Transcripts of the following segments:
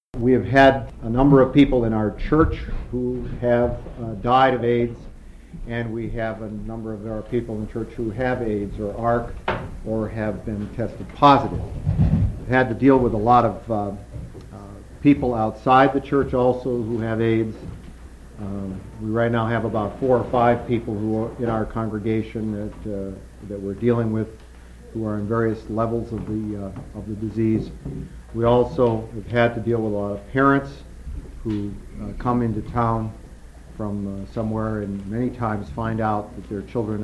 We have had a number of people in our church who have died of AIDS, and we have a number of our people in the church who have AIDS or ARC or have been tested positive. We've had to deal with a lot of people outside the church also who have AIDS. We right now have about 4 or 5 people who are in our congregation that we're dealing with who are in various levels of the disease. We also have had to deal with a lot of parents who come into town from somewhere and many times find out that their children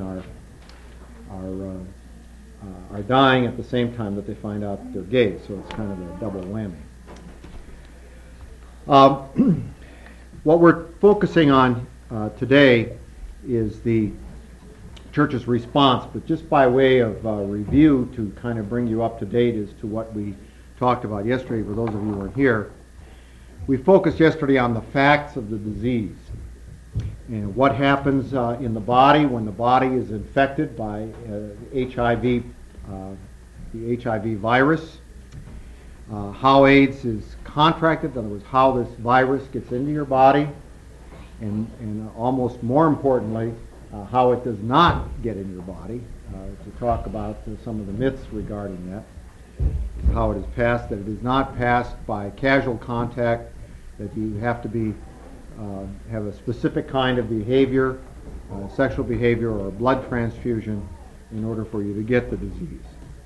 are dying at the same time that they find out that they're gay. So it's kind of a double whammy. What we're focusing on today is the church's response, but just by way of review to kind of bring you up to date as to what we talked about yesterday, for those of you who weren't here. We focused yesterday on the facts of the disease and what happens in the body when the body is infected by HIV, the HIV virus, how AIDS is contracted, in other words, how this virus gets into your body, and almost more importantly, how it does not get in your body, to talk about some of the myths regarding that, how it is passed, that it is not passed by casual contact, that you have to have a specific kind of behavior, sexual behavior or a blood transfusion in order for you to get the disease.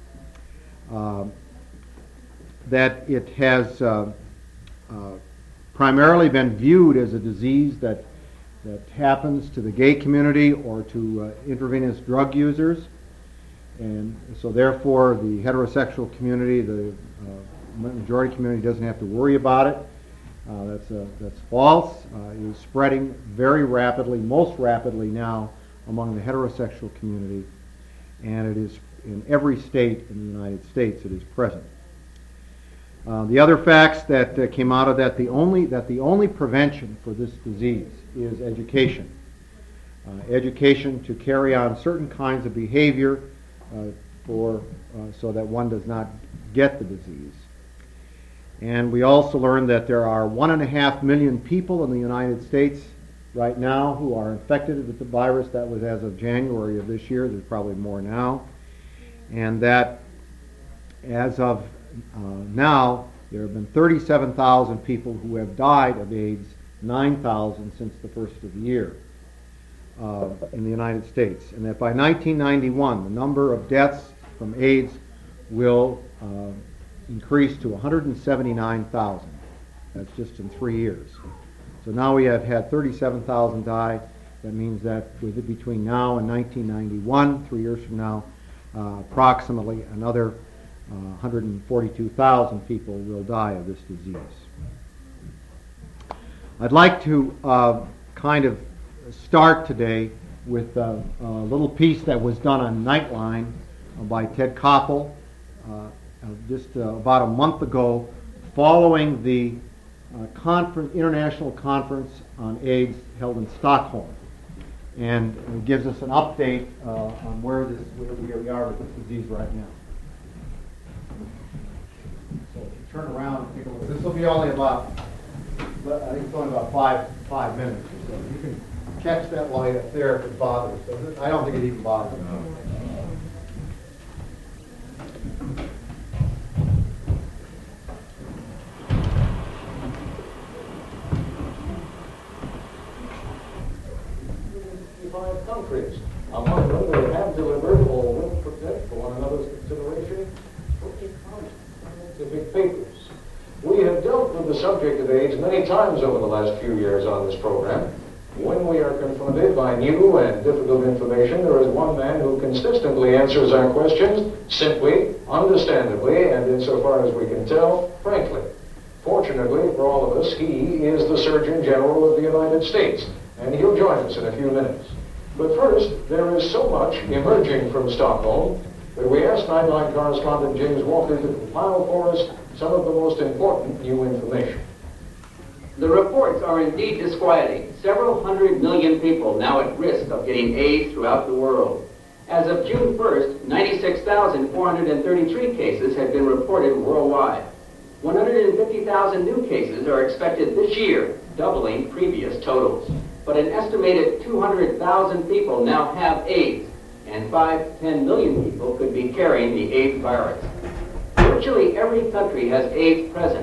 That it has primarily been viewed as a disease that happens to the gay community or to intravenous drug users. And so therefore the heterosexual community, the majority community, doesn't have to worry about it. That's false. It is spreading very rapidly, most rapidly now among the heterosexual community, and it is in every state in the United States it is present. The other facts that came out of that, the only prevention for this disease is education. Education to carry on certain kinds of behavior so that one does not get the disease. And we also learned that there are 1.5 million people in the United States right now who are infected with the virus. That was as of January of this year. There's probably more now. And that as of now, there have been 37,000 people who have died of AIDS, 9,000 since the first of the year in the United States. And that by 1991, the number of deaths from AIDS will increase to 179,000. That's just in 3 years. So now we have had 37,000 die. That means that between now and 1991, 3 years from now, approximately another 142,000 people will die of this disease. I'd like to kind of start today with a little piece that was done on Nightline by Ted Koppel just about a month ago, following the international conference on AIDS held in Stockholm, and it gives us an update on where we are with this disease right now. So if you turn around and take a look, this will be only about, I think it's only about five minutes or so. You can catch that light up there if it bothers. I don't think it even bothers me. Countries. Among them, they have delivered or will protect for one another's consideration scientific papers. We have dealt with the subject of AIDS many times over the last few years on this program. When we are confronted by new and difficult information, there is one man who consistently answers our questions simply, understandably, and insofar as we can tell, frankly. Fortunately for all of us, he is the Surgeon General of the United States, and he'll join us in a few minutes. But first, there is so much emerging from Stockholm that we asked Nightline correspondent James Walker to compile for us some of the most important new information. The reports are indeed disquieting. Several 100 million people now at risk of getting AIDS throughout the world. As of June 1st, 96,433 cases had been reported worldwide. 150,000 new cases are expected this year, doubling previous totals. But an estimated 200,000 people now have AIDS, and 5 to 10 million people could be carrying the AIDS virus. Virtually every country has AIDS present.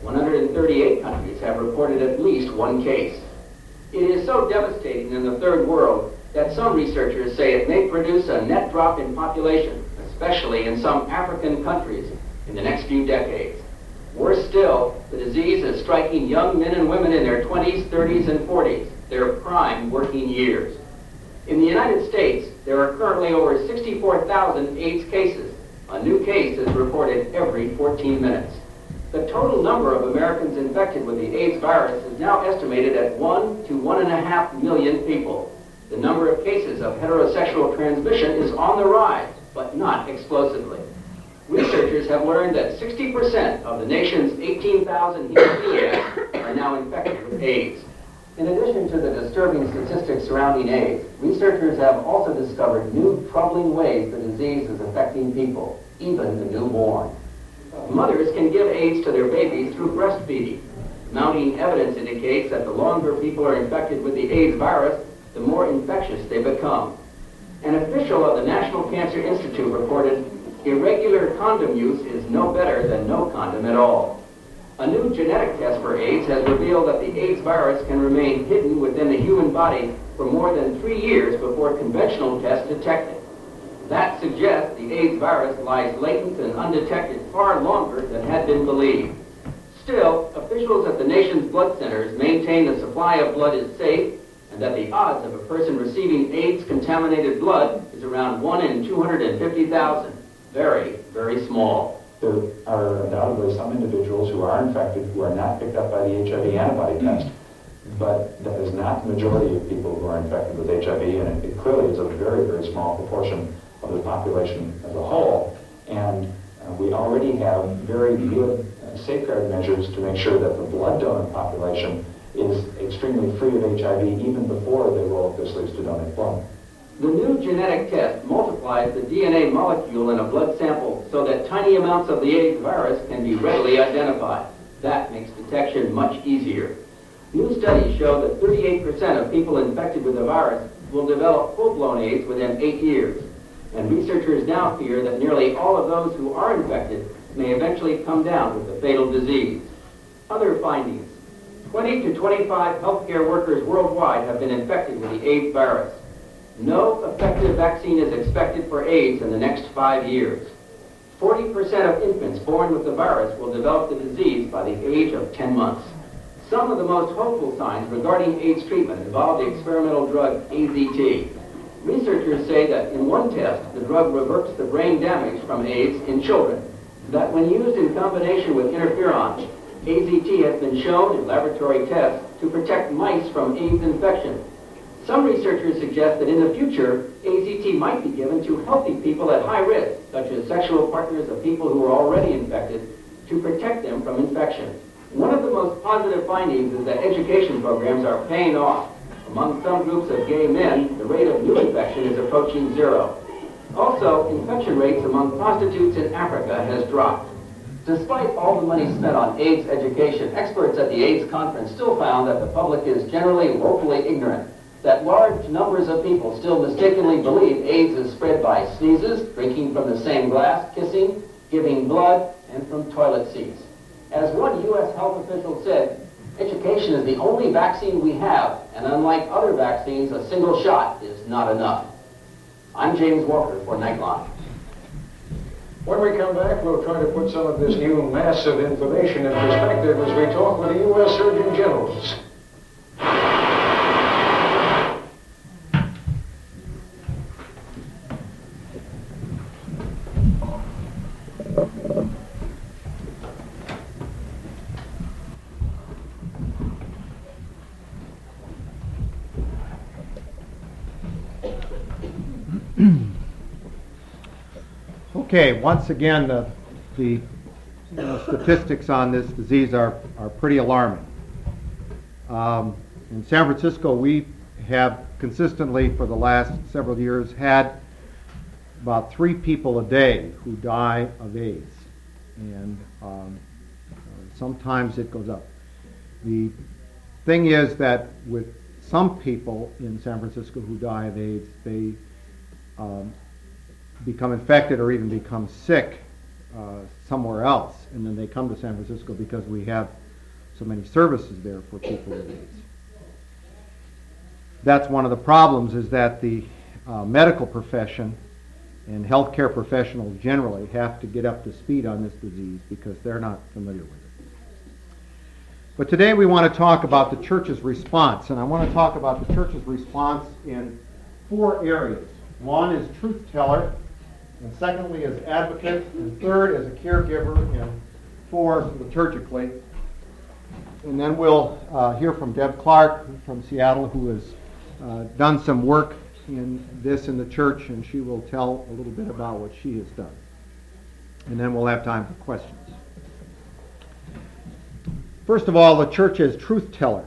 138 countries have reported at least one case. It is so devastating in the third world that some researchers say it may produce a net drop in population, especially in some African countries, in the next few decades. Worse still, the disease is striking young men and women in their 20s, 30s, and 40s, their prime working years. In the United States, there are currently over 64,000 AIDS cases. A new case is reported every 14 minutes. The total number of Americans infected with the AIDS virus is now estimated at 1 to 1.5 million people. The number of cases of heterosexual transmission is on the rise, but not explosively. Researchers have learned that 60% of the nation's 18,000 hemophilia are now infected with AIDS. In addition to the disturbing statistics surrounding AIDS, researchers have also discovered new troubling ways the disease is affecting people, even the newborn. Mothers can give AIDS to their babies through breastfeeding. Mounting evidence indicates that the longer people are infected with the AIDS virus, the more infectious they become. An official of the National Cancer Institute reported, irregular condom use is no better than no condom at all. A new genetic test for AIDS has revealed that the AIDS virus can remain hidden within the human body for more than 3 years before conventional tests detect it. That suggests the AIDS virus lies latent and undetected far longer than had been believed. Still, officials at the nation's blood centers maintain the supply of blood is safe and that the odds of a person receiving AIDS-contaminated blood is around 1 in 250,000. Very, very small. There are undoubtedly some individuals who are infected who are not picked up by the HIV antibody test, but that is not the majority of people who are infected with HIV, and it clearly is a very, very small proportion of the population as a whole. And we already have very good safeguard measures to make sure that the blood donor population is extremely free of HIV even before they roll up their sleeves to donate blood. The new genetic test multiplies the DNA molecule in a blood sample so that tiny amounts of the AIDS virus can be readily identified. That makes detection much easier. New studies show that 38% of people infected with the virus will develop full-blown AIDS within 8 years. And researchers now fear that nearly all of those who are infected may eventually come down with the fatal disease. Other findings. 20 to 25 healthcare workers worldwide have been infected with the AIDS virus. No effective vaccine is expected for AIDS in the next 5 years. 40% of infants born with the virus will develop the disease by the age of 10 months. Some of the most hopeful signs regarding AIDS treatment involve the experimental drug AZT. Researchers say that in one test, the drug reverts the brain damage from AIDS in children. That when used in combination with interferon, AZT has been shown in laboratory tests to protect mice from AIDS infection. Some researchers suggest that in the future, AZT might be given to healthy people at high risk, such as sexual partners of people who are already infected, to protect them from infection. One of the most positive findings is that education programs are paying off. Among some groups of gay men, the rate of new infection is approaching 0. Also, infection rates among prostitutes in Africa has dropped. Despite all the money spent on AIDS education, experts at the AIDS conference still found that the public is generally woefully ignorant, that large numbers of people still mistakenly believe AIDS is spread by sneezes, drinking from the same glass, kissing, giving blood, and from toilet seats. As one U.S. health official said, education is the only vaccine we have, and unlike other vaccines, a single shot is not enough. I'm James Walker for Nightline. When we come back, we'll try to put some of this new massive information in perspective as we talk with the U.S. Surgeon Generals. Okay, once again, the statistics on this disease are pretty alarming. In San Francisco, we have consistently for the last several years had about 3 people a day who die of AIDS. And Sometimes it goes up. The thing is that with some people in San Francisco who die of AIDS, they become infected or even become sick somewhere else, and then they come to San Francisco because we have so many services there for people with AIDS. That's one of the problems, is that the medical profession and healthcare professionals generally have to get up to speed on this disease because they're not familiar with it. But today we want to talk about the church's response, and I want to talk about the church's response in 4 areas. One is truth teller, and secondly as advocate, and third as a caregiver, and 4 liturgically. And then we'll hear from Deb Clark from Seattle, who has done some work in this in the church, and she will tell a little bit about what she has done. And then we'll have time for questions. First of all, the church as truth teller.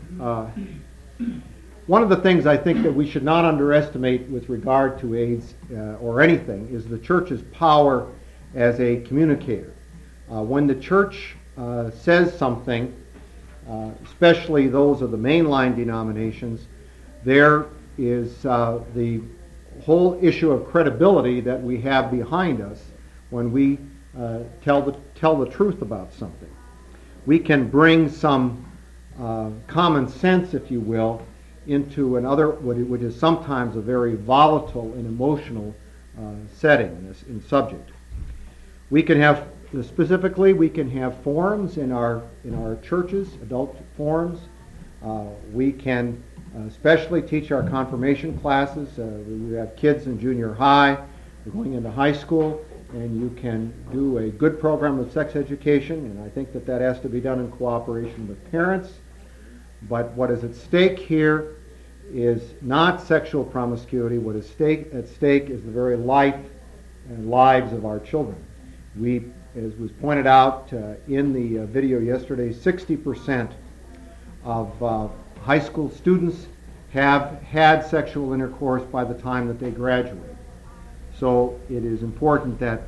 One of the things I think that we should not underestimate with regard to AIDS or anything is the church's power as a communicator. When the church says something, especially those of the mainline denominations, there is the whole issue of credibility that we have behind us when we tell the truth about something. We can bring some common sense, if you will, into another, which is sometimes a very volatile and emotional setting in subject. We can have, specifically, we can have forums in our churches, adult forums. We can especially teach our confirmation classes. We have kids in junior high, they're going into high school, and you can do a good program of sex education, and I think that has to be done in cooperation with parents. But what is at stake here is not sexual promiscuity. What is at stake is the very life and lives of our children. We, as was pointed out in the video yesterday, 60% of high school students have had sexual intercourse by the time that they graduate. So it is important that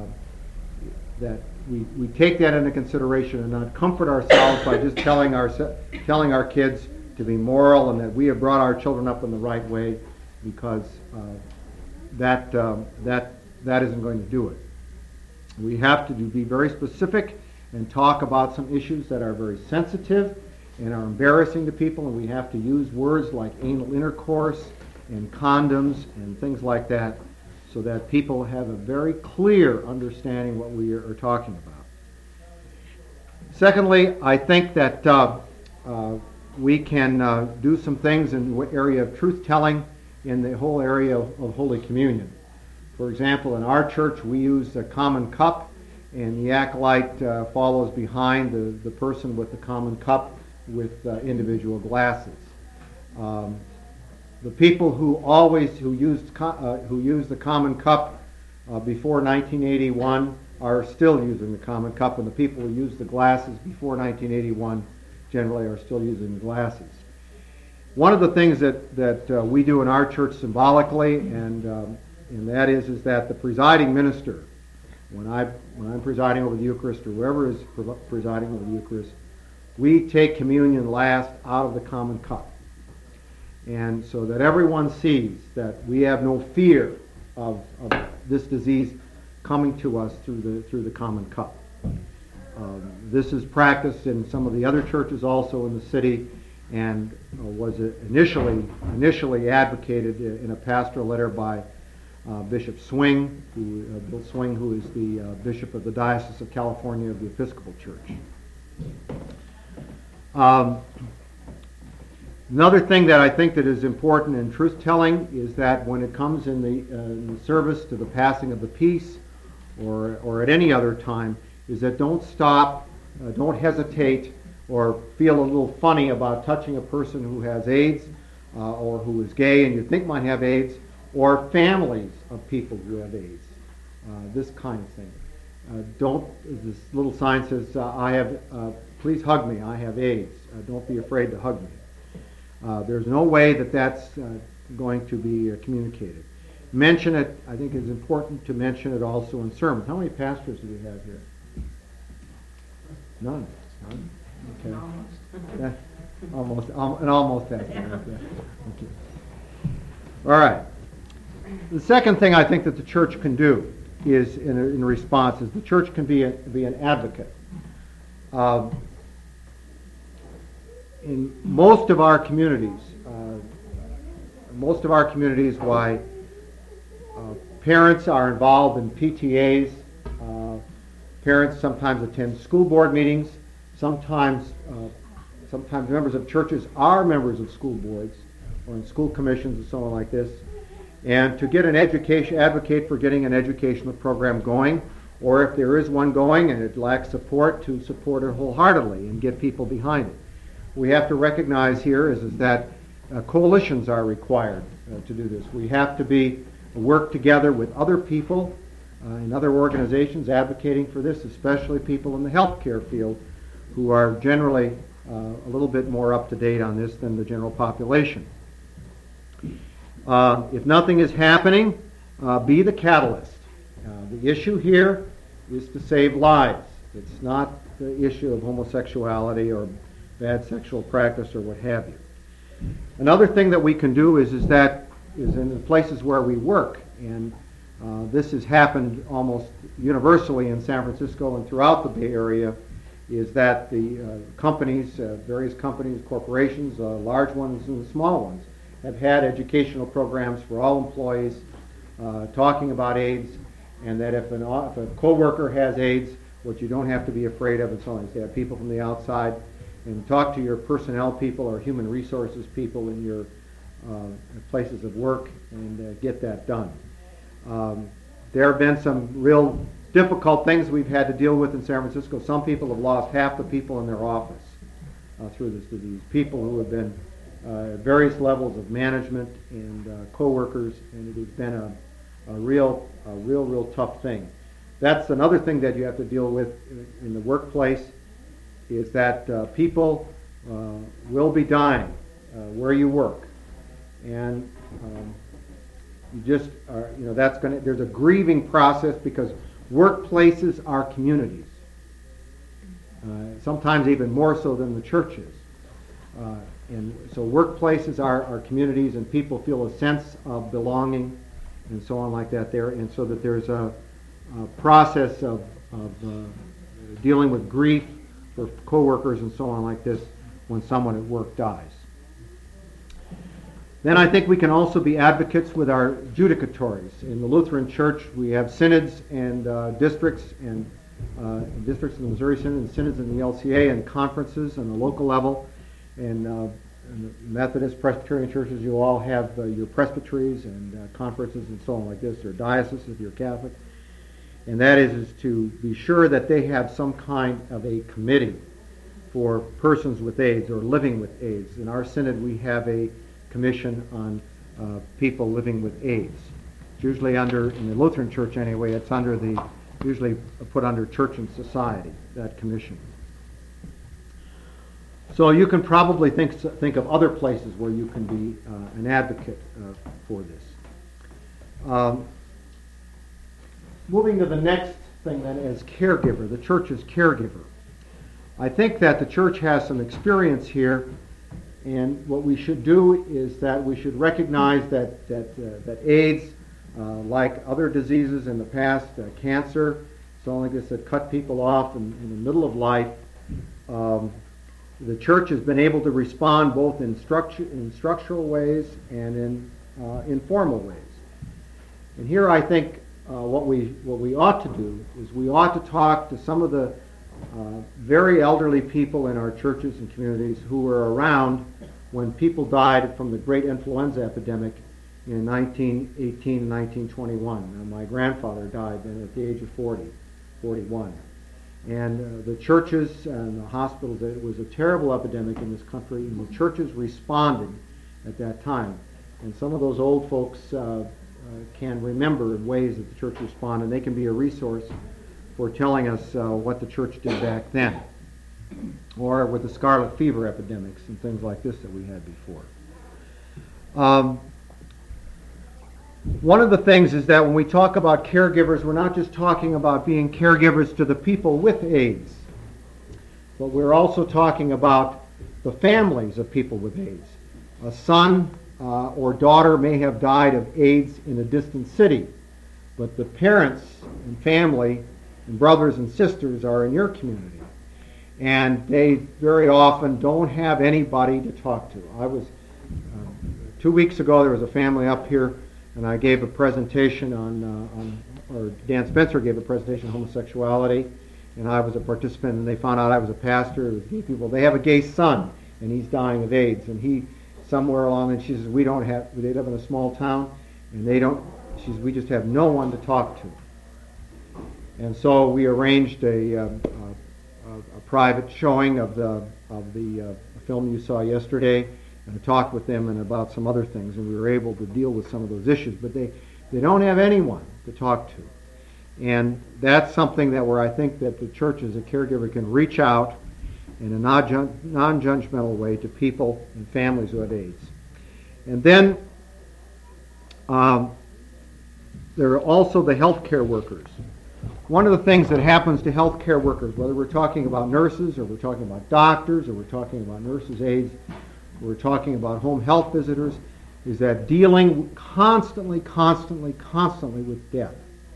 we take that into consideration and not comfort ourselves by just telling our kids to be moral and that we have brought our children up in the right way, because that isn't going to do it. We have to be very specific and talk about some issues that are very sensitive and are embarrassing to people, and we have to use words like anal intercourse and condoms and things like that so that people have a very clear understanding what we are talking about. Secondly, I think that we can do some things in the area of truth-telling in the whole area of Holy Communion. For example, in our church, we use a common cup, and the acolyte follows behind the person with the common cup with individual glasses. The people who used the common cup before 1981 are still using the common cup, and the people who used the glasses before 1981 generally are still using the glasses. One of the things that we do in our church symbolically, and that is that the presiding minister, when I'm presiding over the Eucharist, or whoever is presiding over the Eucharist, we take communion last out of the common cup. And so that everyone sees that we have no fear of this disease coming to us through the common cup. This is practiced in some of the other churches also in the city, and was initially advocated in a pastoral letter by Bishop Swing, Bill Swing, who is the Bishop of the Diocese of California of the Episcopal Church. Another thing that I think that is important in truth-telling is that when it comes in the service to the passing of the peace, or at any other time, is that don't stop, don't hesitate, or feel a little funny about touching a person who has AIDS, or who is gay and you think might have AIDS, or families of people who have AIDS. This kind of thing. This little sign says, please hug me, I have AIDS. Don't be afraid to hug me. There's no way that's going to be communicated. Mention it. I think it's important to mention it also in sermons. How many pastors do we have here? None. None. Okay. That, an almost answer. Okay. All right. The second thing I think that the church can do is, in response, is the church can be an advocate. In most of our communities, why parents are involved in PTAs. Parents sometimes attend school board meetings. Sometimes members of churches are members of school boards or in school commissions and so on like this. And to get an education, advocate for getting an educational program going, or if there is one going and it lacks support, to support it wholeheartedly and get people behind it. We have to recognize here is that coalitions are required to do this. We have to work together with other people in other organizations advocating for this, especially people in the healthcare field who are generally a little bit more up to date on this than the general population. If nothing is happening, be the catalyst. The issue here is to save lives. It's not the issue of homosexuality or bad sexual practice or what have you. Another thing that we can do is in the places where we work, and this has happened almost universally in San Francisco and throughout the Bay Area, is that the companies, various companies, corporations, large ones and the small ones, have had educational programs for all employees talking about AIDS, and that if a coworker has AIDS, what you don't have to be afraid of, and so on. You have people from the outside, and talk to your personnel people or human resources people in your places of work and get that done. There have been some real difficult things we've had to deal with in San Francisco. Some people have lost half the people in their office through this disease. People who have been at various levels of management and co-workers, and it has been a real tough thing. That's another thing that you have to deal with in the workplace, is that people will be dying where you work, and you just are, there's a grieving process, because workplaces are communities, sometimes even more so than the churches. And so workplaces are communities, and people feel a sense of belonging and so on like that there, and so that there's a process of dealing with grief for coworkers and so on like this when someone at work dies. Then I think we can also be advocates with our judicatories. In the Lutheran Church, we have synods and districts, and districts in the Missouri Synod, and synods in the LCA, and conferences on the local level. And in the Methodist, Presbyterian churches, you all have your presbyteries and conferences and so on like this, or dioceses if you're Catholic. And that is to be sure that they have some kind of a committee for persons with AIDS or living with AIDS. In our synod, we have a commission on people living with AIDS. It's usually in the Lutheran Church anyway, it's usually put under Church and Society, that commission. So you can probably think of other places where you can be an advocate for this. Moving to the next thing then, as caregiver, the church's caregiver. I think that the church has some experience here, and what we should do is that we should recognize that AIDS, like other diseases in the past, cancer, so like this, that cut people off in the middle of life, the church has been able to respond both in structural ways and in informal ways. And here I think what we ought to do is we ought to talk to some of the very elderly people in our churches and communities who were around when people died from the great influenza epidemic in 1918 and 1921. My grandfather died then at the age of 41. And the churches and the hospitals, it was a terrible epidemic in this country, and the churches responded at that time. And some of those old folks can remember in ways that the church responded, and they can be a resource for telling us what the church did back then. Or with the scarlet fever epidemics and things like this that we had before. One of the things is that when we talk about caregivers, we're not just talking about being caregivers to the people with AIDS. but we're also talking about the families of people with AIDS. A son or daughter may have died of AIDS in a distant city, but the parents and family and brothers and sisters are in your community. And they very often don't have anybody to talk to. I was, 2 weeks ago, there was a family up here, and I gave a presentation or Dan Spencer gave a presentation on homosexuality, and I was a participant, and they found out I was a pastor. It was gay people. They have a gay son, and he's dying of AIDS, and he, somewhere along, and she says, they live in a small town, and she says, we just have no one to talk to. And so we arranged a private showing of the film you saw yesterday, and I talked with them and about some other things, and we were able to deal with some of those issues. But they don't have anyone to talk to, and that's something that where I think that the church as a caregiver can reach out in a non-judgmental way to people and families who have AIDS. And then there are also the healthcare workers. One of the things that happens to healthcare workers, whether we're talking about nurses or we're talking about doctors or we're talking about nurses' aides, or we're talking about home health visitors, is that dealing constantly with death.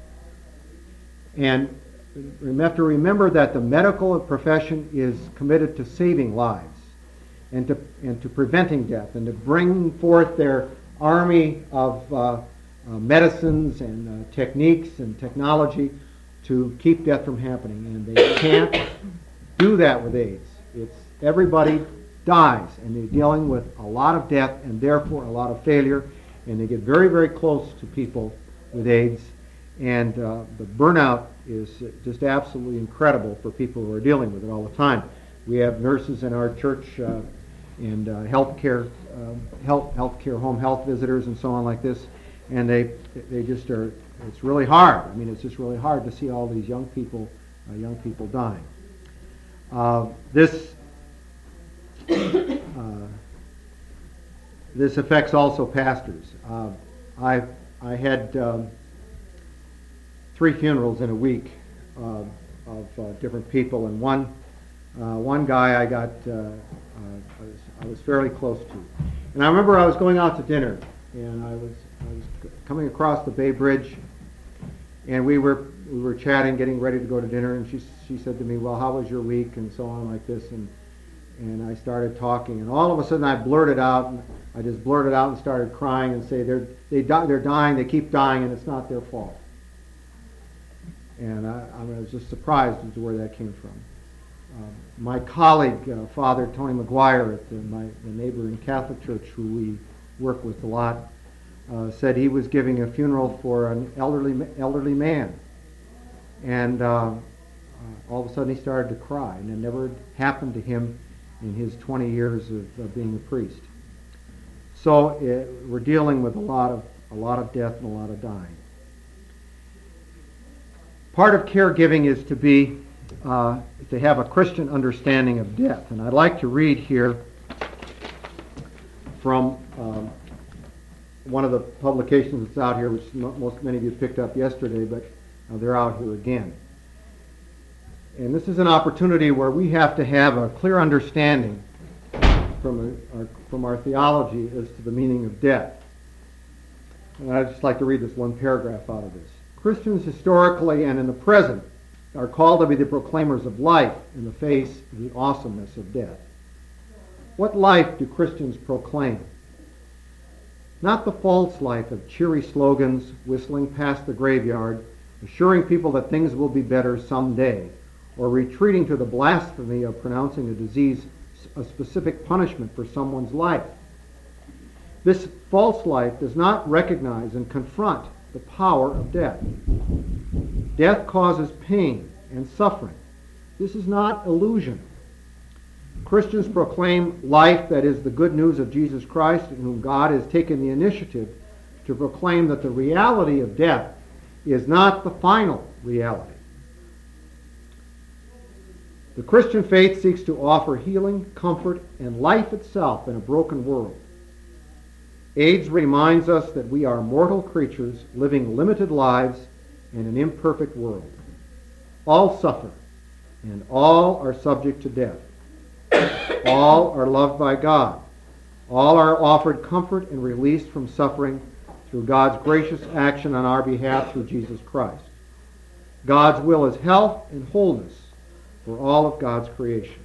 And we have to remember that the medical profession is committed to saving lives and to preventing death and to bringing forth their army of medicines and techniques and technology to keep death from happening. And they can't do that with AIDS. Everybody dies, and they're dealing with a lot of death and therefore a lot of failure, and they get very, very close to people with AIDS, and the burnout is just absolutely incredible for people who are dealing with it all the time. We have nurses in our church and healthcare home health visitors and so on like this, and they just are. It's really hard. I mean, it's just really hard to see all these young people dying. This affects also pastors. I had 3 funerals in a week of different people, and one guy I was fairly close to. And I remember I was going out to dinner, and I was coming across the Bay Bridge, and we were chatting, getting ready to go to dinner, and she said to me, "Well, how was your week?" and so on like this, and I started talking, and all of a sudden I blurted out, and I just blurted out and started crying and say, they're dying, they keep dying, and it's not their fault. And I was just surprised as to where that came from. My colleague, Father Tony McGuire at the neighboring Catholic church, who we work with a lot, said he was giving a funeral for an elderly man, and all of a sudden he started to cry, and it never happened to him in his 20 years of being a priest. So we're dealing with a lot of death and a lot of dying. Part of caregiving is to have a Christian understanding of death, and I'd like to read here from one of the publications that's out here, which many of you picked up yesterday, but they're out here again. And this is an opportunity where we have to have a clear understanding from our theology as to the meaning of death. And I'd just like to read this one paragraph out of this. Christians historically and in the present are called to be the proclaimers of life in the face of the awesomeness of death. What life do Christians proclaim? Not the false life of cheery slogans, whistling past the graveyard, assuring people that things will be better someday, or retreating to the blasphemy of pronouncing a disease a specific punishment for someone's life. This false life does not recognize and confront the power of death. Death causes pain and suffering. This is not illusion. Christians proclaim life that is the good news of Jesus Christ, in whom God has taken the initiative to proclaim that the reality of death is not the final reality. The Christian faith seeks to offer healing, comfort, and life itself in a broken world. AIDS reminds us that we are mortal creatures living limited lives in an imperfect world. All suffer, and all are subject to death. All are loved by God. All are offered comfort and release from suffering through God's gracious action on our behalf through Jesus Christ. God's will is health and wholeness for all of God's creation.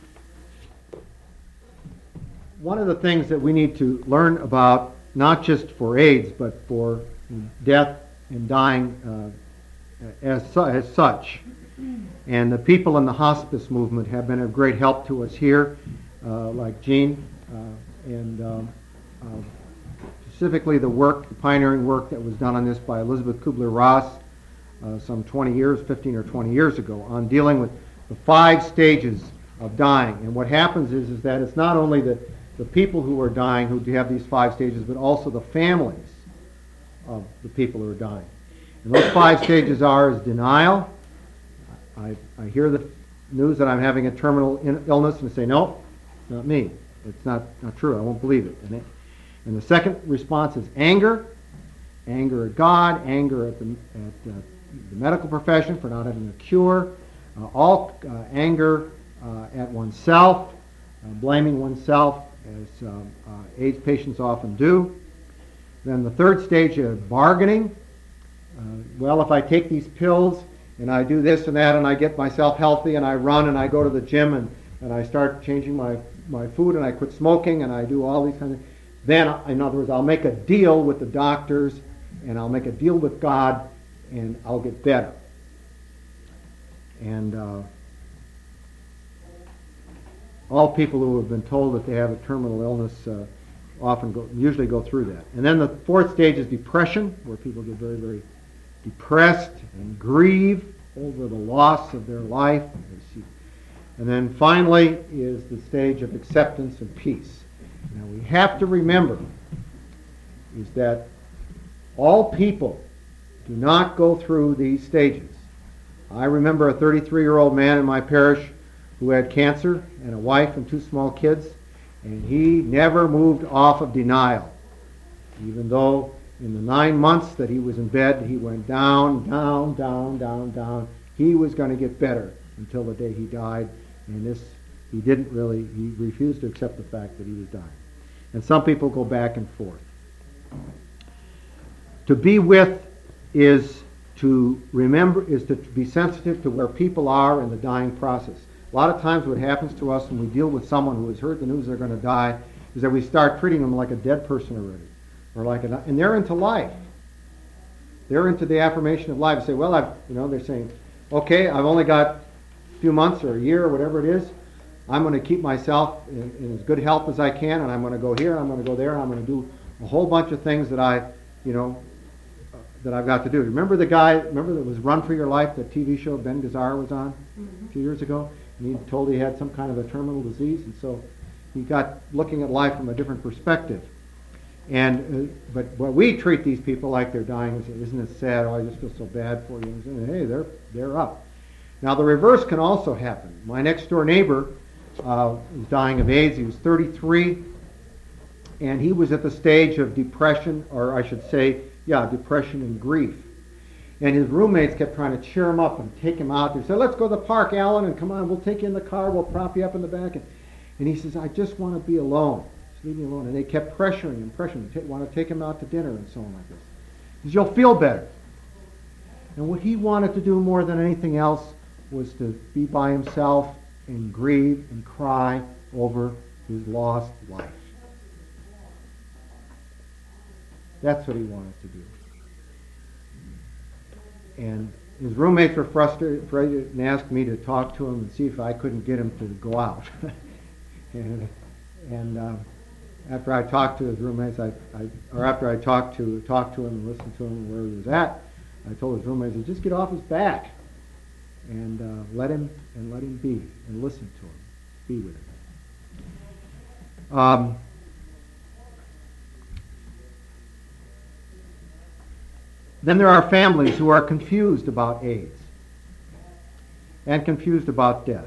One of the things that we need to learn about, not just for AIDS, but for death and dying as such, and the people in the hospice movement have been of great help to us here, like Gene, and specifically the pioneering work that was done on this by Elizabeth Kubler-Ross some 15 or 20 years ago, on dealing with the 5 stages of dying. And what happens is that it's not only the people who are dying who have these 5 stages, but also the families of the people who are dying. And those 5 stages are is I hear the news that I'm having a terminal illness and say, no, not me. It's not true. I won't believe it. And the second response is anger at God, anger at the medical profession for not having a cure, anger at oneself, blaming oneself, as AIDS patients often do. Then the third stage is bargaining. Well, if I take these pills and I do this and that and I get myself healthy and I run and I go to the gym and I start changing my food and I quit smoking and I do all these kinds of things, then, in other words, I'll make a deal with the doctors and I'll make a deal with God and I'll get better. And all people who have been told that they have a terminal illness usually go through that. And then the fourth stage is depression, where people get very, very depressed and grieve over the loss of their life. And then finally is the stage of acceptance and peace. Now we have to remember is that all people do not go through these stages. I remember a 33-year-old man in my parish who had cancer and a wife and 2 small kids, and he never moved off of denial. Even though in the 9 months that he was in bed, he went down, down, down, down, down. He was going to get better until the day he died, and he refused to accept the fact that he was dying. And some people go back and forth. To be with is to remember, is to be sensitive to where people are in the dying process. A lot of times what happens to us when we deal with someone who has heard the news they're going to die is that we start treating them like a dead person already. And they're into life. They're into the affirmation of life. They say, well, they're saying, okay, I've only got a few months or a year or whatever it is. I'm going to keep myself in as good health as I can, and I'm going to go here, and I'm going to go there, and I'm going to do a whole bunch of things that I've got to do. Remember that was Run for Your Life, that TV show Ben Gazzara was on a few years ago? And he told he had some kind of a terminal disease, and so he got looking at life from a different perspective. But we treat these people like they're dying and say, isn't it sad? Oh, I just feel so bad for you. And say, hey, they're up. Now the reverse can also happen. My next door neighbor was dying of AIDS. He was 33, and he was at the stage of depression, or I should say, depression and grief. And his roommates kept trying to cheer him up and take him out. They said, let's go to the park, Alan, and come on, we'll take you in the car, we'll prop you up in the back. And he says, I just want to be alone. Just leave me alone. And they kept pressuring him, want to take him out to dinner and so on like this. He says, you'll feel better. And what he wanted to do more than anything else was to be by himself and grieve and cry over his lost life. That's what he wanted to do. And his roommates were frustrated and asked me to talk to him and see if I couldn't get him to go out. and after I talked to his roommates, after I talked to him and listened to him where he was at, I told his roommates, just get off his back and let him be and listen to him, be with him. Then there are families who are confused about AIDS and confused about death.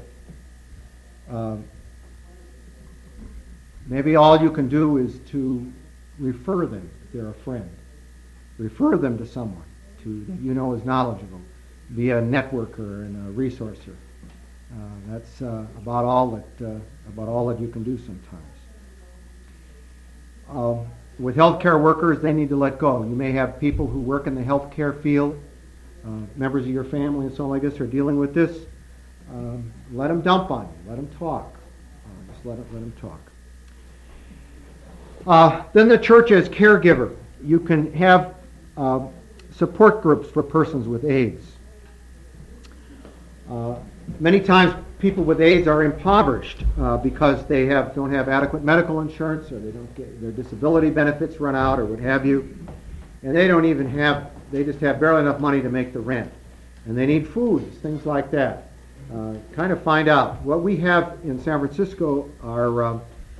Maybe all you can do is to refer them, if they're a friend. Refer them to someone that you know is knowledgeable, be a networker and a resourcer. That's about all that you can do sometimes. With healthcare workers, they need to let go. You may have people who work in the healthcare field, members of your family and so on like this, are dealing with this. Let them dump on you. Let them talk. Just let them talk. Then the church as caregiver. You can have support groups for persons with AIDS. Many times people with AIDS are impoverished because they don't have adequate medical insurance, or they don't get their disability benefits run out, or what have you, and they just have barely enough money to make the rent, and they need food, things like that. Kind of find out. What we have in San Francisco are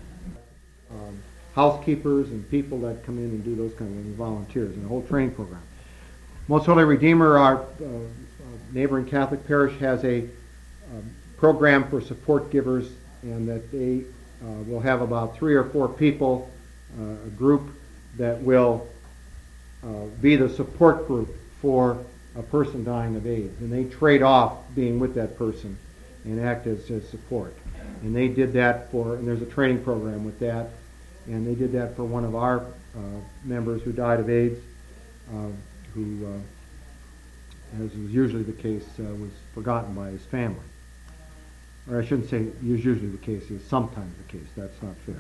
housekeepers and people that come in and do those kind of things, volunteers, and a whole training program. Most Holy Redeemer, our neighboring Catholic parish, has a program for support givers, and that they will have about 3 or 4 people, a group that will be the support group for a person dying of AIDS, and they trade off being with that person and act as support. And they did that and there's a training program with that, and they did that for one of our members who died of AIDS, who, as is usually the case, was forgotten by his family. Or I shouldn't say is usually the case, is sometimes the case. That's not fair.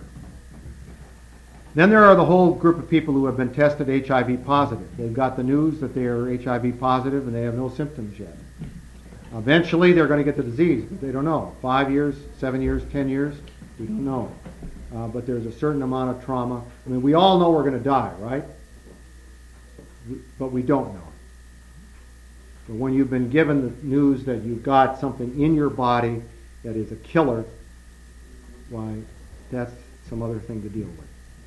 Then there are the whole group of people who have been tested HIV positive. They've got the news that they are HIV positive and they have no symptoms yet. Eventually they're going to get the disease, but they don't know. 5 years, 7 years, 10 years, we don't know. But there's a certain amount of trauma. I mean, we all know we're going to die, right? But we don't know. But when you've been given the news that you've got something in your body that is a killer, why, that's some other thing to deal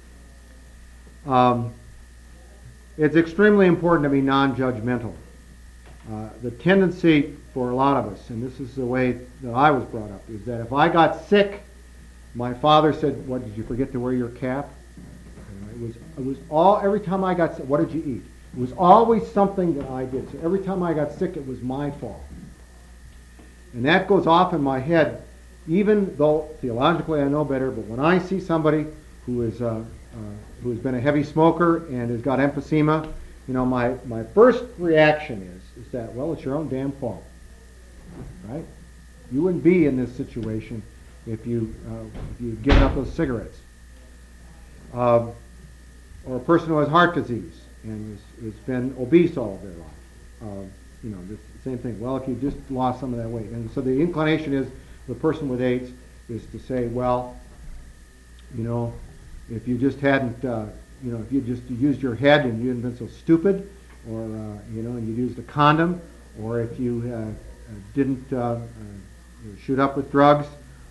with. It's extremely important to be non-judgmental. The tendency for a lot of us, and this is the way that I was brought up, is that if I got sick, my father said, "What, did you forget to wear your cap?" It was all, every time I got sick, "What did you eat?" It was always something that I did. So every time I got sick, it was my fault. And that goes off in my head, even though theologically I know better, but when I see somebody who has been a heavy smoker and has got emphysema, my first reaction is that, well, it's your own damn fault, right? You wouldn't be in this situation if you'd given up those cigarettes. Or a person who has heart disease and has been obese all of their life. The same thing. Well, if you just lost some of that weight. And so the inclination is, the person with AIDS is to say, well, if you just hadn't, if you just used your head and you hadn't been so stupid, or, and you used a condom, or if you didn't shoot up with drugs,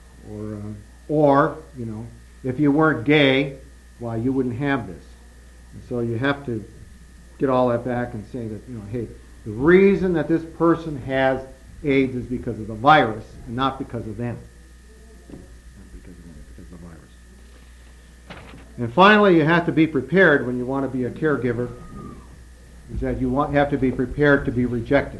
or if you weren't gay, why, you wouldn't have this. And so you have to get all that back and say that, hey, the reason that this person has AIDS is because of the virus and not because of them. Not because of them, because of the virus. And finally, you have to be prepared when you want to be a caregiver, is that you have to be prepared to be rejected.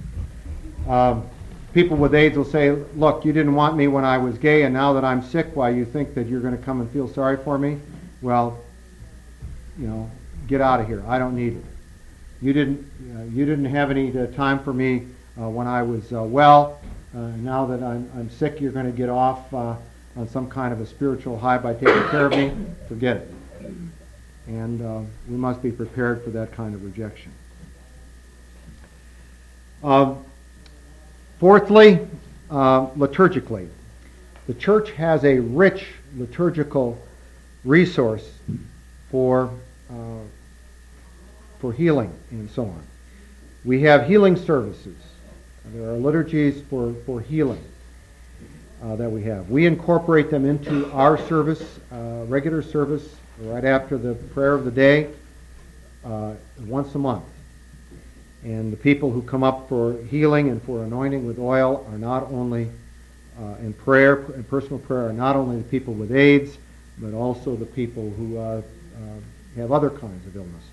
People with AIDS will say, look, you didn't want me when I was gay, and now that I'm sick, why, you think that you're going to come and feel sorry for me? Well, get out of here. I don't need it. You didn't have any time for me when I was well. Now that I'm sick, you're going to get off on some kind of a spiritual high by taking care of me. Forget it. And we must be prepared for that kind of rejection. Fourthly, liturgically. The church has a rich liturgical resource for healing and so on. We have healing services. There are liturgies for healing that we have. We incorporate them into our service, regular service, right after the prayer of the day, once a month. And the people who come up for healing and for anointing with oil are not only in prayer, in personal prayer, are not only the people with AIDS, but also the people who have other kinds of illnesses.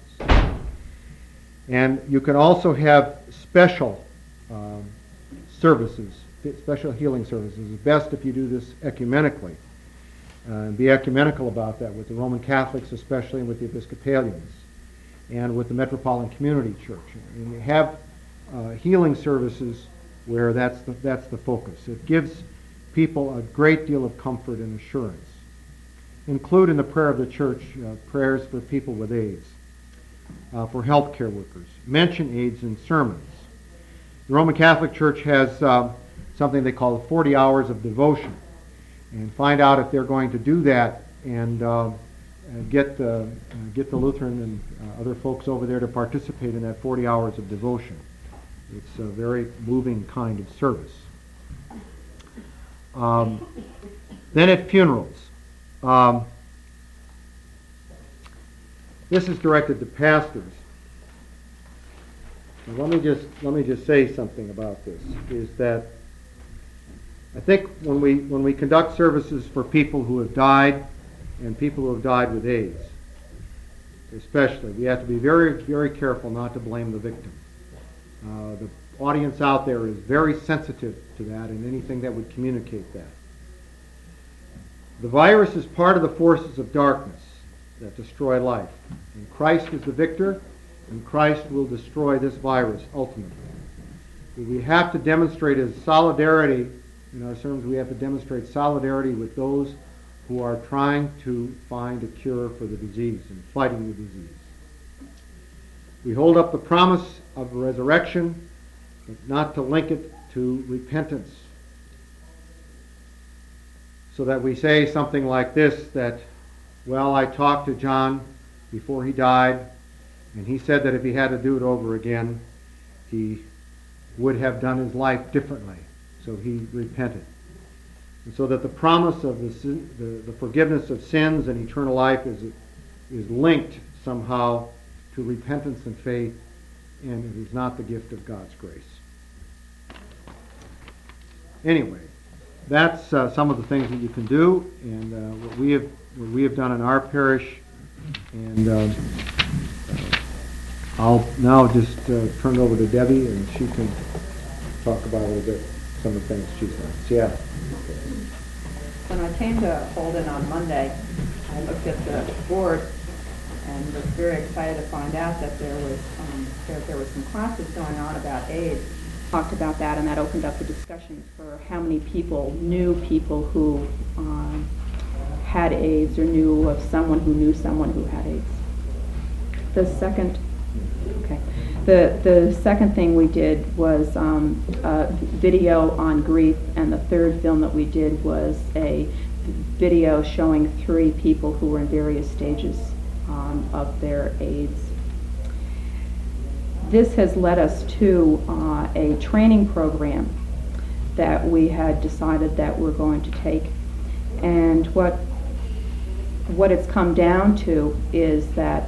And you can also have special services special healing services. It's best if you do this ecumenically. Be ecumenical about that with the Roman Catholics especially, and with the Episcopalians, and with the Metropolitan Community Church. And you have healing services where that's the focus. It gives people a great deal of comfort and assurance. Include in the prayer of the church prayers for people with AIDS, for healthcare workers. Mention AIDS in sermons. The Roman Catholic Church has something they call 40 hours of devotion, and find out if they're going to do that, and get the Lutheran and other folks over there to participate in that 40 hours of devotion. It's a very moving kind of service. Then at funerals. This is directed to pastors. Now, let me just say something about this. Is that I think when we conduct services for people who have died and people who have died with AIDS, especially, we have to be very, very careful not to blame the victim. The audience out there is very sensitive to that and anything that would communicate that. The virus is part of the forces of darkness that destroy life. And Christ is the victor, and Christ will destroy this virus ultimately. We have to demonstrate his solidarity in our sermons. We have to demonstrate solidarity with those who are trying to find a cure for the disease and fighting the disease. We hold up the promise of resurrection, but not to link it to repentance. So that we say something like this, that, well, I talked to John before he died, and he said that if he had to do it over again, he would have done his life differently. So he repented. And so that the promise of the forgiveness of sins and eternal life is linked somehow to repentance and faith, and it is not the gift of God's grace. Anyway, that's some of the things that you can do, and what we have done in our parish. And I'll now just turn it over to Debbie, and she can talk about a little bit some of the things she's done. Yeah. When I came to Holden on Monday, I looked at the board and was very excited to find out that there was some classes going on about AIDS. Talked about that, and that opened up the discussion for how many people knew people who had AIDS or knew of someone who knew someone who had AIDS. The second thing we did was a video on grief, and the third film that we did was a video showing 3 people who were in various stages of their AIDS. This has led us to a training program that we had decided that we're going to take, and what it's come down to is that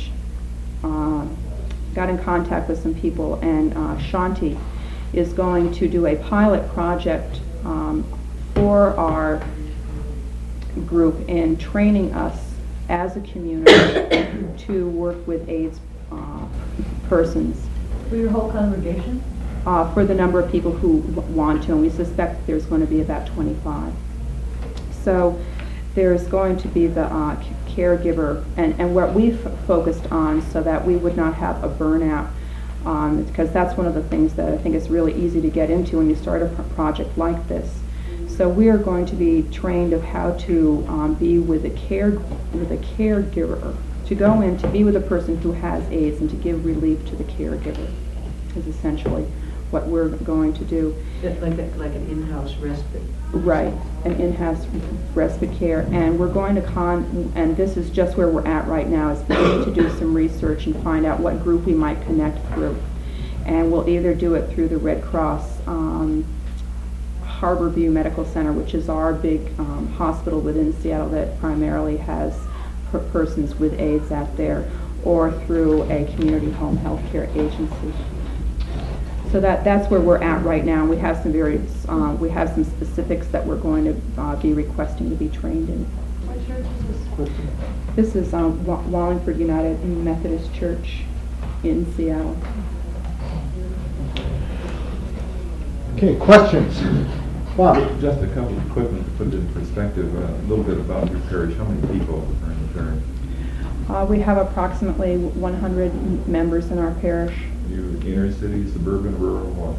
got in contact with some people, and Shanti is going to do a pilot project for our group in training us as a community to work with AIDS persons. For your whole congregation? For the number of people who want to, and we suspect there's going to be about 25. So there's going to be the caregiver, and what we've focused on so that we would not have a burnout, because that's one of the things that I think is really easy to get into when you start a project like this. So we are going to be trained of how to be with a caregiver, to go in to be with a person who has AIDS and to give relief to the caregiver is essentially what we're going to do. Like an in-house respite. Right, an in-house respite care, and we're going to and this is just where we're at right now, is we need to do some research and find out what group we might connect through. And we'll either do it through the Red Cross Harborview Medical Center, which is our big hospital within Seattle that primarily has persons with AIDS out there, or through a community home health care agency. So that's where we're at right now. We have some we have some specifics that we're going to be requesting to be trained in. What church is this? This is Wallingford United Methodist Church in Seattle. Okay, questions? Bob? Just a couple of quick ones to put it in perspective. A little bit about your parish. How many people are in the parish? We have approximately 100 members in our parish. You inner city, suburban, rural, what?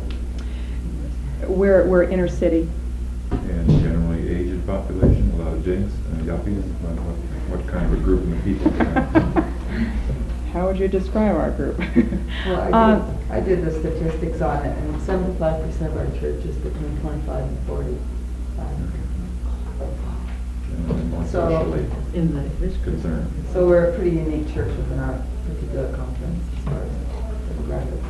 We're inner city. And generally aged population, a lot of jinks and yuppies. What kind of a group of people? How would you describe our group? Well, I did the statistics on it, and 75% of our church is between 25 and 40. Generally more So, socially in this concerned. So we're a pretty unique church within our particular conference as far as demographics.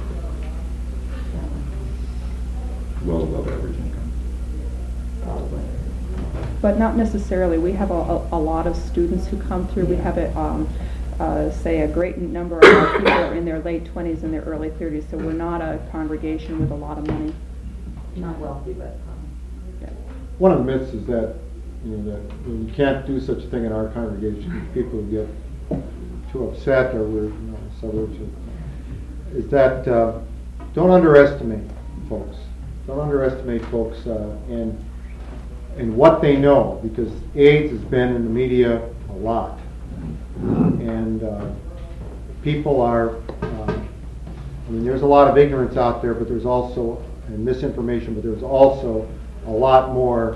Well above average income. Probably. But not necessarily. We have a lot of students who come through. We have say a great number of our people are in their late 20s and their early 30s, so we're not a congregation with a lot of money. Not wealthy, but One of the myths is that, that you can't do such a thing in our congregation. People get too upset, or we're suburbs. Is that don't underestimate folks. Don't underestimate folks and what they know, because AIDS has been in the media a lot, and people are. There's a lot of ignorance out there, but there's also and misinformation, but there's also a lot more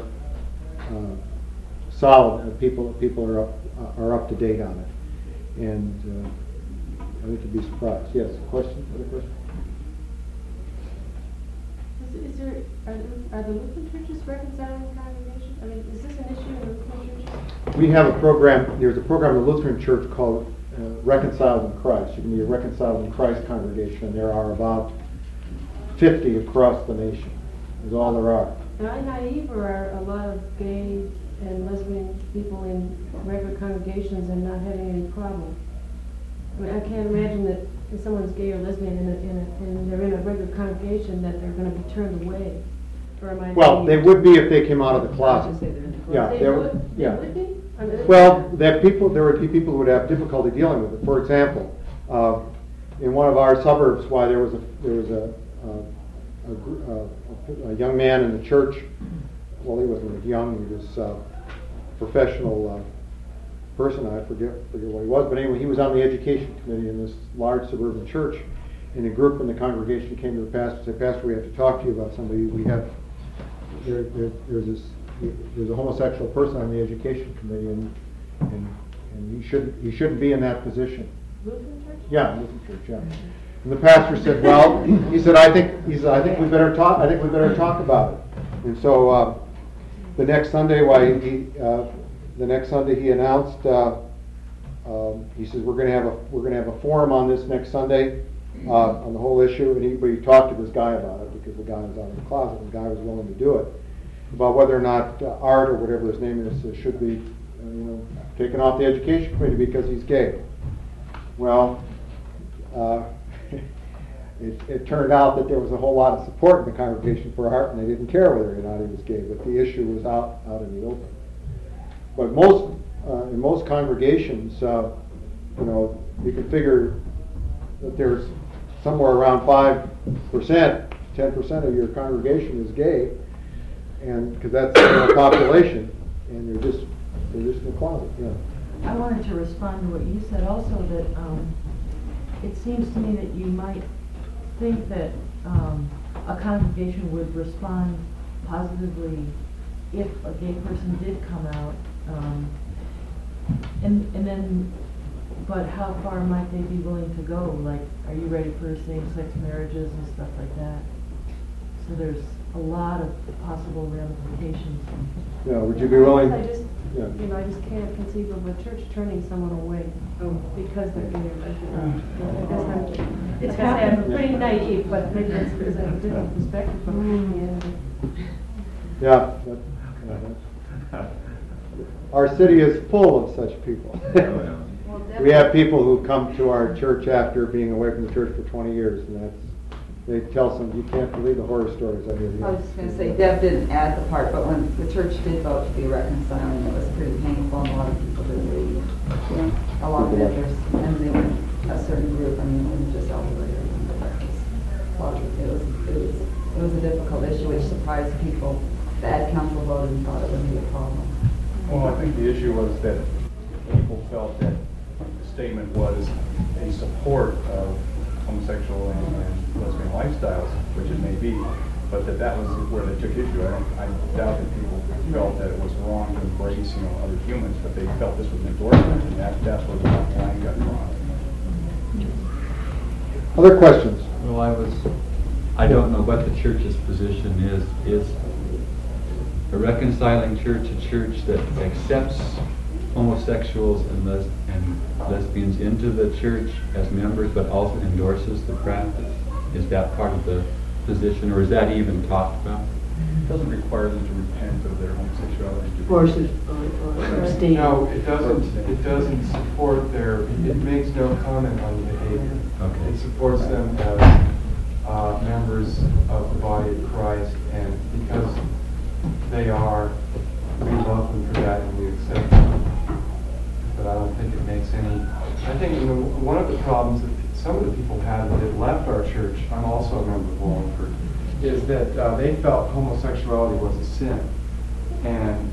solid. People are up to date on it, and I think you'd be surprised. Yes, question? Other question? Are the Lutheran churches reconciling congregations? I mean, is this an issue in the Lutheran churches? We have a program. There's a program in the Lutheran Church called Reconciled in Christ. You can be a Reconciled in Christ congregation, and there are about 50 across the nation. Is all there are. Am I naive, or are a lot of gay and lesbian people in regular congregations and not having any problem? I mean, I can't imagine that if someone's gay or lesbian and they're in a regular congregation that they're going to be turned away. Or am I Well, naive? they would be if they came out of the closet. Yeah, They they would? would. They Yeah. would be? I mean, Well, there would be people who would have difficulty dealing with it. For example, in one of our suburbs, there was a young man in the church. Well, he wasn't young; he was a professional person. I forget what he was, but anyway, he was on the education committee in this large suburban church. And a group in the congregation came to the pastor and said, "Pastor, we have to talk to you about somebody. There's a homosexual person on the education committee, and he shouldn't be in that position." Lutheran church? Yeah, Lutheran church. Yeah. And the pastor said, "Well," he said, I think we better talk about it." And so the next Sunday, he announced. He says, "We're going to have a forum on this next Sunday on the whole issue." And he talked to this guy about it, because the guy was out of the closet, and the guy was willing to do it, about whether or not Art, or whatever his name is, should be taken off the education committee because he's gay. Well, it turned out that there was a whole lot of support in the congregation for Art, and they didn't care whether or not he was gay, but the issue was out in the open. But in most congregations, you can figure that there's somewhere around 5%, 10% of your congregation is gay, and because that's the population, and they're just in the closet. Yeah. I wanted to respond to what you said also, that it seems to me that you might think that a congregation would respond positively if a gay person did come out, but how far might they be willing to go? Like, are you ready for same-sex marriages and stuff like that? So there's a lot of possible ramifications. Yeah. Would you be willing? I just, Yeah. I just can't conceive of a church turning someone away because they're gay or lesbian. I guess I'm pretty naive, but maybe that's because I have a different perspective from Christianity. Yeah. Our city is full of such people. We have people who come to our church after being away from the church for 20 years, and they tell some, you can't believe the horror stories I hear. I was just going to say, Deb didn't add the part, but when the church did vote to be reconciling, it was pretty painful, and a lot of people did leave. Yeah. A lot of members, and they were a certain group. I mean, it was just elderly or something. It was a difficult issue, which that people felt that the statement was a support of homosexual and lesbian lifestyles, which it may be, but that was where they took issue. I doubt that people felt that it was wrong to embrace, other humans, but they felt this was an endorsement, and that's where the line got drawn. Other questions? Well, I don't know what the church's position is. Is a reconciling church a church that accepts homosexuals and lesbians into the church as members, but also endorses the practice? Is that part of the position, or is that even talked about? It doesn't require them to repent of their homosexuality. Or abstain. No, it doesn't. It doesn't support their. It makes no comment on the behavior. Okay. It supports them as members of the body of Christ, and because they are, we love them for that and we accept them. But I don't think it makes any. I think one of the problems that some of the people had that had left our church, I'm also a member of Wallingford, is that they felt homosexuality was a sin, and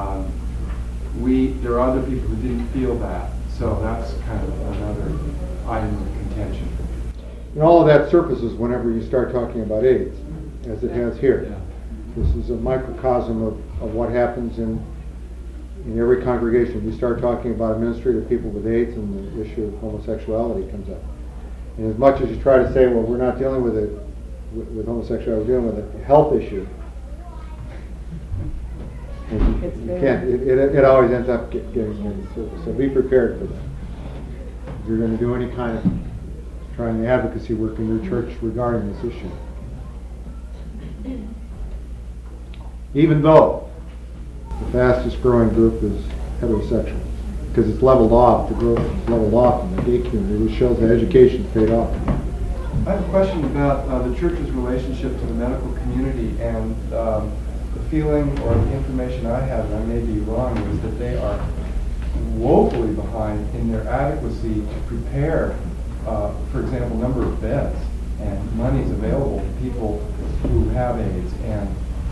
there are other people who didn't feel that. So that's kind of another item of contention. And all of that surfaces whenever you start talking about AIDS, as it has here. Yeah. This is a microcosm of what happens in every congregation. You start talking about a ministry to people with AIDS, and the issue of homosexuality comes up. And as much as you try to say, well, we're not dealing with it with homosexuality, we're dealing with a health issue. And you can't. It always ends up getting on the surface. So be prepared for that. If you're going to do any kind of trying the advocacy work in your church regarding this issue. Even though the fastest growing group is heterosexual, because it's leveled off, the growth is leveled off in the gay community, which shows that education's paid off. I have a question about the church's relationship to the medical community, and the feeling or the information I have, and I may be wrong, is that they are woefully behind in their adequacy to prepare, for example, number of beds and monies available to people who have AIDS, and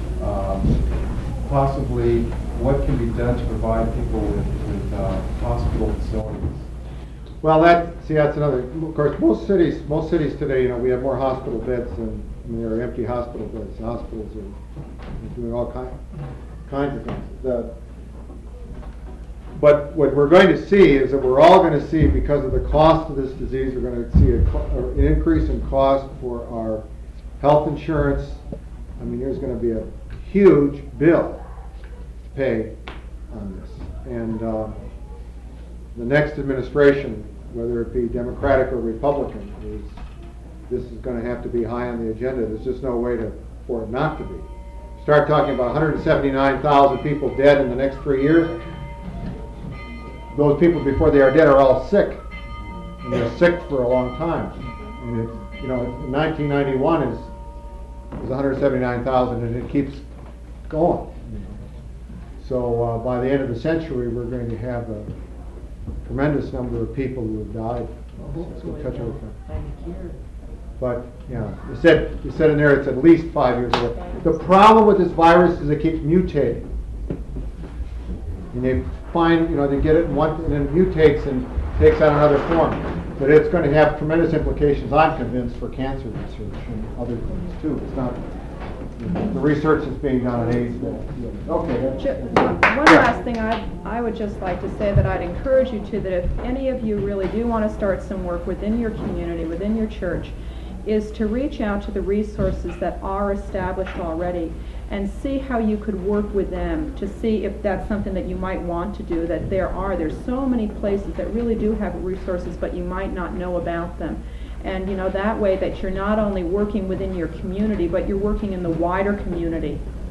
possibly what can be done to provide people with hospital facilities. Well, that's another. Of course, most cities today, we have more hospital beds than there are empty hospital beds. The hospitals are doing all kinds of things. But what we're going to see is that we're all going to see, because of the cost of this disease, we're going to see an increase in cost for our health insurance. I mean, there's going to be a huge bill to pay on this. And the next administration, whether it be Democratic or Republican, this is going to have to be high on the agenda. There's just no way for it not to be. Start talking about 179,000 people dead in the next 3 years. Those people before they are dead are all sick, and they're sick for a long time. And it's, in 1991 is 179,000, and it keeps going. So by the end of the century, we're going to have a tremendous number of people who have died. But you said in there it's at least 5 years away. The problem with this virus is it keeps mutating. And they find, they get it in one, and then it mutates and takes on another form. But it's going to have tremendous implications, I'm convinced, for cancer research and other things too. It's not the research that's being done on AIDS. Okay. One last thing I would just like to say that I'd encourage you to, that if any of you really do want to start some work within your community, within your church, is to reach out to the resources that are established already and see how you could work with them to see if that's something that you might want to do. That there's so many places that really do have resources, but you might not know about them. And that way that you're not only working within your community, but you're working in the wider community